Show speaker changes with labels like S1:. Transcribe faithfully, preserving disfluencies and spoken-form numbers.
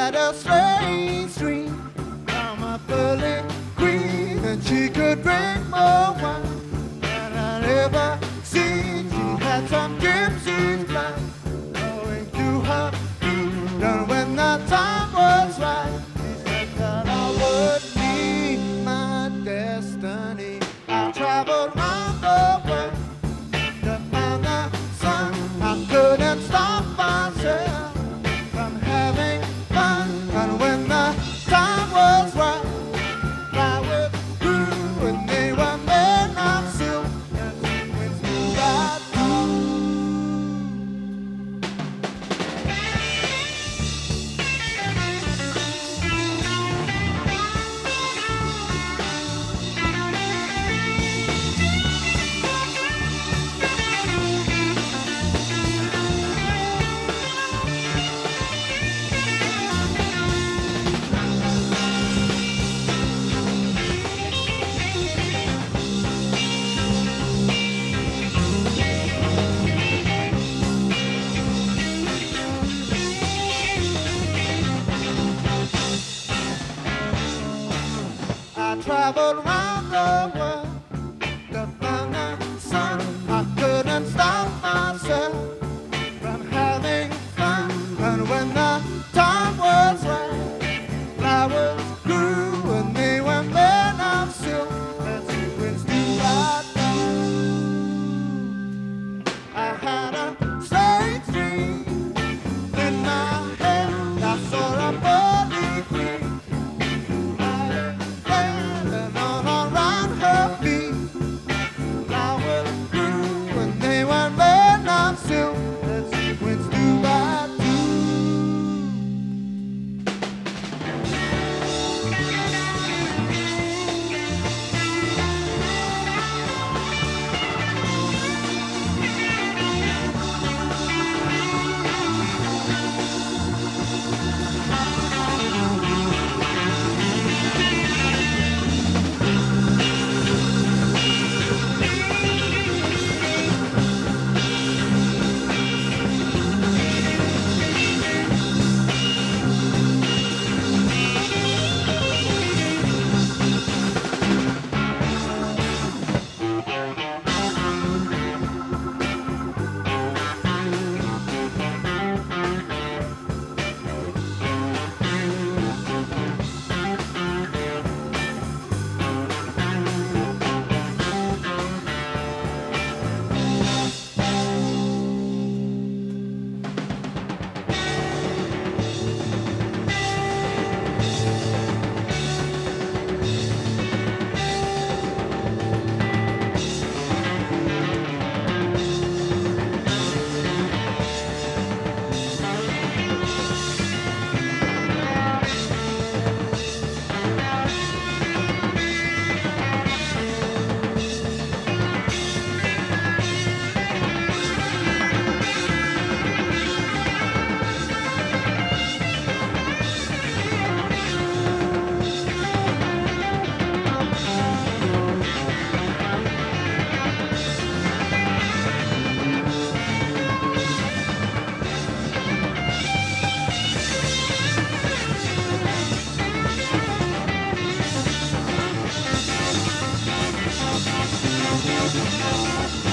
S1: had a strange dream from a pearly queen, and she could drink more wine than I'd ever seen. She had some gypsy blood going to her feet, and when the time was right, she said that I would meet my destiny. I traveled round the world to find the sun. I couldn't stop myself from having fun, and when the time was right, flowers grew and they were made of silk, and sequins grew right through. I traveled around the world to find the sun. I couldn't stop myself from having fun, and when the time was right, flowers grew and they were made of silk, and sequins do right through. I had a strange dream in my head. I saw a pearly queen silk, and sequins do right through.